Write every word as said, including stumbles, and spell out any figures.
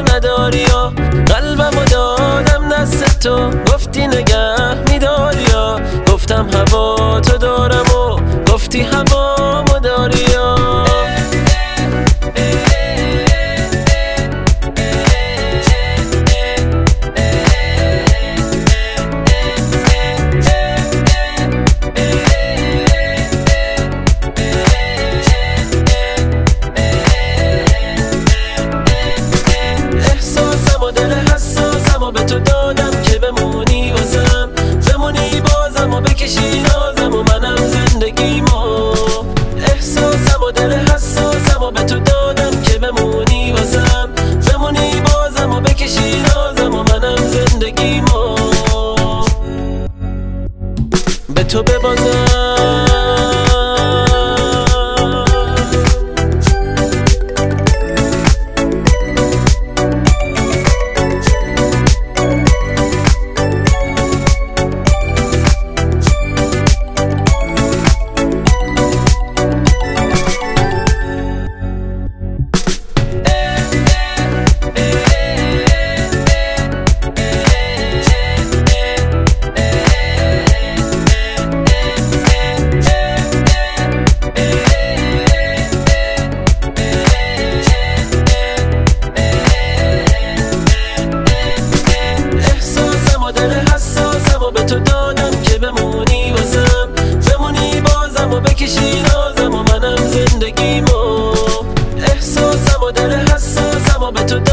نداری و قلبمو دادم دست تو، گفتی نگه میداری یا گفتم هوا تو دارم و گفتی هوامو داری یا به تو دادم که بمونی واسم، بمونی بازم و بکشی نازم و منم زندگیمو. احساسم و دل حساسم و به تو دادم که بمونی واسم، بمونی بازم و بکشی نازم و منم زندگیمو. به تو ببازم به تو دادم که بمونی واسم، بمونی بازم و بکشی نازم و منم زندگیمو. احساسم و دل حساسم و به تو